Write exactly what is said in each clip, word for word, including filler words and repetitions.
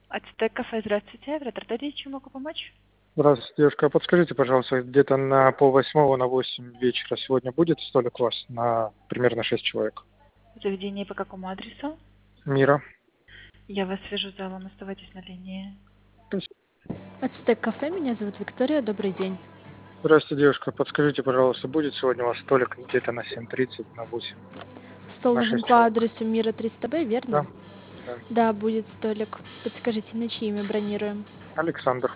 Ацтек кафе, здравствуйте. Оператор, чем могу помочь? Здравствуйте, девушка. А подскажите, пожалуйста, где-то на полвосьмого на восемь вечера сегодня будет столик у вас на примерно шесть человек? Заведение по какому адресу? Мира. Я вас свяжу с залом, оставайтесь на линии. Ацтек кафе, меня зовут Виктория, добрый день. Здравствуйте, девушка. Подскажите, пожалуйста, будет сегодня у вас столик где-то на семь тридцать, на восемь, Стол на нужен шесть по человек? адресу Мира триста Б, Да, верно? да. Да, будет столик. Подскажите, на чьи имя бронируем? Александр.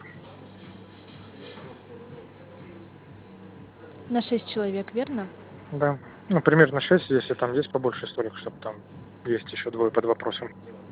На шесть человек, верно? Да. Ну, примерно шесть, если там есть побольше столик, чтобы там есть еще двое под вопросом.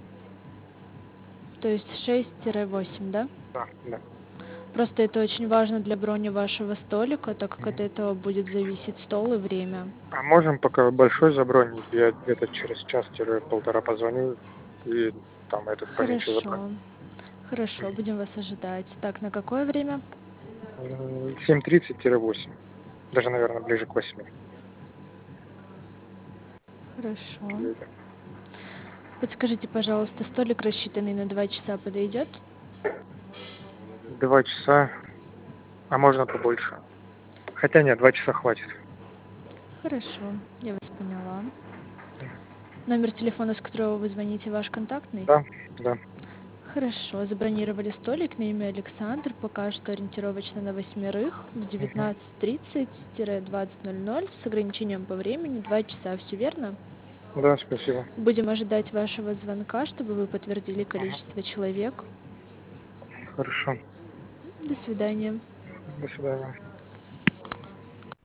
То есть шесть-восемь, да? Да, да. Просто это очень важно для брони вашего столика, так как от Мгм. этого будет зависеть стол и время. А можем пока большой забронить? Я где-то через час-полтора позвоню и там этот поменьше заброню. Хорошо. Хорошо, будем вас ожидать. Так, на какое время? семь тридцать-восемь. Даже, наверное, ближе к восьми. Хорошо. Приедем. Подскажите, пожалуйста, столик, рассчитанный на два часа, подойдет? Два часа, а можно побольше. Хотя нет, два часа хватит. Хорошо, я вас поняла. Номер телефона, с которого вы звоните, ваш контактный? Да, да. Хорошо, забронировали столик на имя Александр, пока что ориентировочно на восьмерых в Мгм. девятнадцать тридцать двадцать ноль ноль с ограничением по времени два часа, все верно? Да, спасибо. Будем ожидать вашего звонка, чтобы вы подтвердили Ага. количество человек. Хорошо. До свидания. До свидания.